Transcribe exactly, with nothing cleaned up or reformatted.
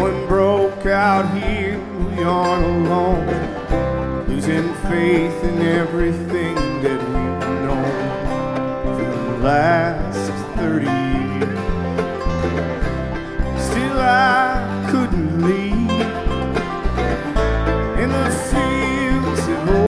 Going broke out here, we aren't alone. Losing faith in everything that we've known for the last thirty years.